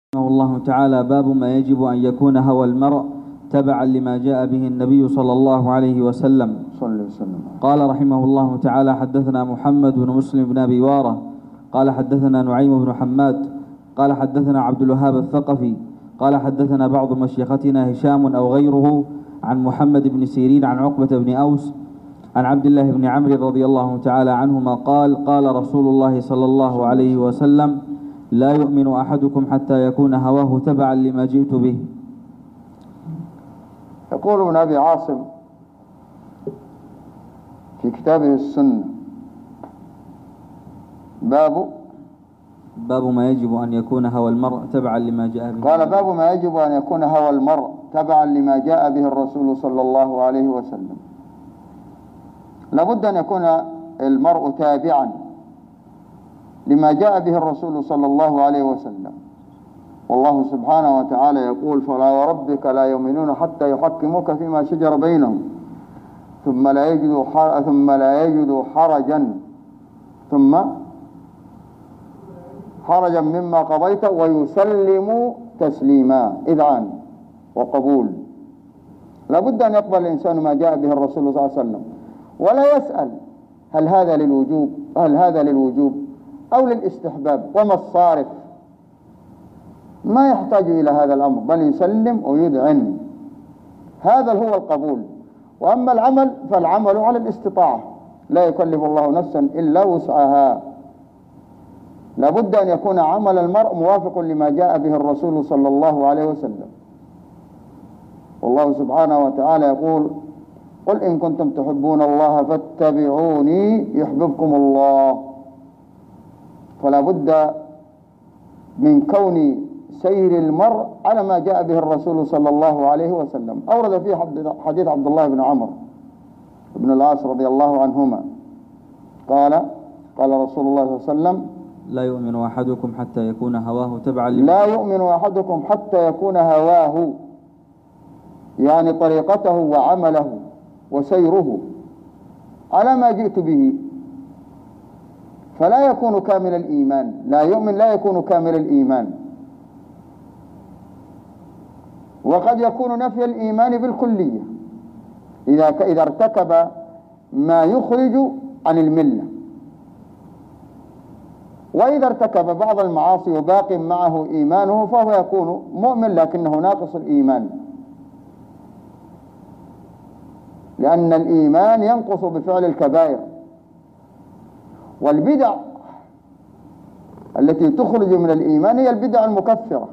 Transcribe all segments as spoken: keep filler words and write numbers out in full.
رحمه الله تعالى. باب ما يجب أن يكون هوى المرء تبعا لما جاء به النبي صلى الله عليه وسلم. صلى وسلم. قال رحمه الله تعالى: حدثنا محمد بن مسلم بن أبي وارة قال حدثنا نعيم بن حماد قال حدثنا عبد الوهاب الثقفي قال حدثنا بعض مشيختنا هشام أو غيره عن محمد بن سيرين عن عقبة بن أوس عن عبد الله بن عمرو رضي الله تعالى عنهما قال: قال رسول الله صلى الله عليه وسلم: لا يؤمن أحدكم حتى يكون هواه تبعا لما جئت به. يقول ابن أبي عاصم في كتابه السنة: باب باب ما يجب أن يكون هوى المرء تبعا لما جاء به. قال: باب ما يجب أن يكون هوى المرء تبعا لما جاء به الرسول صلى الله عليه وسلم. لابد أن يكون المرء تابعا لما جاء به الرسول صلى الله عليه وسلم. والله سبحانه وتعالى يقول: فلا وربك لا يؤمنون حتى يحكموك فيما شجر بينهم ثم لا يجدوا حر... ثم لا يجدوا حرجا ثم حرجا مما قضيت ويسلموا تسليما. إذعان وقبول. لابد أن يقبل الإنسان ما جاء به الرسول صلى الله عليه وسلم، ولا يسأل هل هذا للوجوب هل هذا للوجوب أو للاستحباب وما الصارف. ما يحتاج إلى هذا الأمر، بل يسلم ويذعن. هذا هو القبول. وأما العمل فالعمل على الاستطاعة، لا يكلف الله نفسا إلا وسعها. لابد أن يكون عمل المرء موافق لما جاء به الرسول صلى الله عليه وسلم. والله سبحانه وتعالى يقول: قل إن كنتم تحبون الله فاتبعوني يحببكم الله. فلا بد من كون سير المرء على ما جاء به الرسول صلى الله عليه وسلم. أورد فيه حديث عبد الله بن عمرو بن العاص رضي الله عنهما قال: قال رسول الله صلى الله عليه وسلم: لا يؤمن أحدكم حتى يكون هواه تبعا لما لا يؤمن أحدكم حتى يكون هواه، يعني طريقته وعمله وسيره على ما جئت به، فلا يكون كامل الإيمان. لا يؤمن لا يكون كامل الإيمان. وقد يكون نفي الإيمان بالكلية إذا إذا ارتكب ما يخرج عن الملة، وإذا ارتكب بعض المعاصي وباق معه إيمانه فهو يكون مؤمن لكنه ناقص الإيمان، لأن الإيمان ينقص بفعل الكبائر. والبدع التي تخرج من الإيمان هي البدع المكفرة.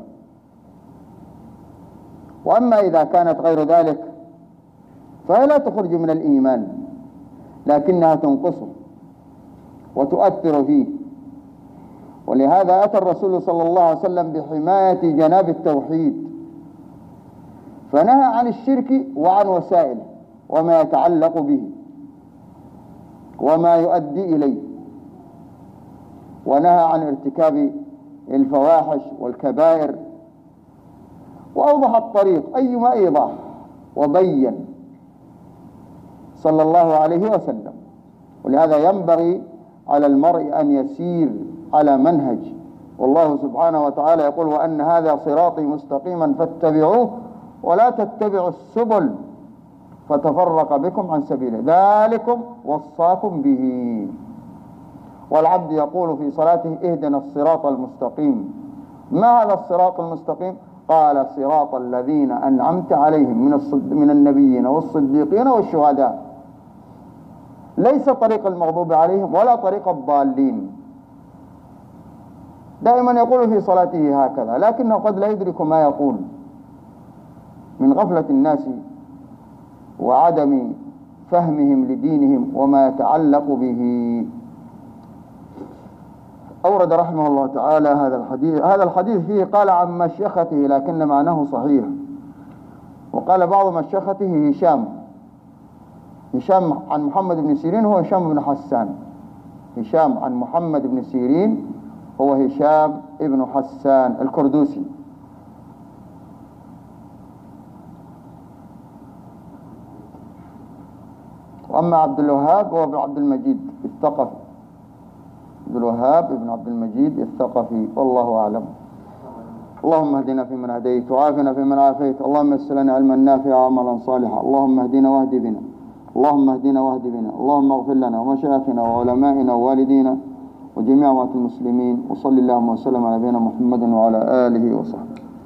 وأما إذا كانت غير ذلك فهي لا تخرج من الإيمان، لكنها تنقصه وتؤثر فيه. ولهذا أتى الرسول صلى الله عليه وسلم بحماية جناب التوحيد، فنهى عن الشرك وعن وسائله وما يتعلق به وما يؤدي إليه، ونهى عن ارتكاب الفواحش والكبائر، وأوضح الطريق أيما إيضاح، وبين صلى الله عليه وسلم. ولهذا ينبغي على المرء أن يسير على منهج. والله سبحانه وتعالى يقول: وأن هذا صراطي مستقيما فاتبعوه ولا تتبعوا السبل فتفرق بكم عن سبيله ذلكم وصاكم به. والعبد يقول في صلاته: اهدنا الصراط المستقيم. ما هذا الصراط المستقيم؟ قال: صراط الذين أنعمت عليهم من من النبيين والصديقين والشهداء. ليس طريق المغضوب عليهم ولا طريق الضالين. دائما يقول في صلاته هكذا، لكنه قد لا يدرك ما يقول من غفلة الناس وعدم فهمهم لدينهم وما يتعلق به. أورد رحمه الله تعالى هذا الحديث هذا الحديث فيه قال عن مشيخته، لكن معناه صحيح. وقال بعض مشيخته هشام هشام عن محمد بن سيرين هو هشام بن حسان. هشام عن محمد بن سيرين هو هشام ابن حسان الكردوسي. وأما عبد الوهاب هو ابن عبد المجيد الثقفي. عبد الوهاب ابن عبد المجيد الثقفي، والله أعلم. اللهم اهدنا فيمن هديت وعافنا فيمن عافيت. اللهم يسر لنا علما نافعا وعملا صالحا. اللهم اهدنا واهد بنا اللهم اهدنا واهد بنا اللهم اغفر لنا ومشايخنا وعلمائنا ووالدينا وجميع موتى المسلمين. وصلى اللهم وسلم على نبينا محمد وعلى آله وصحبه.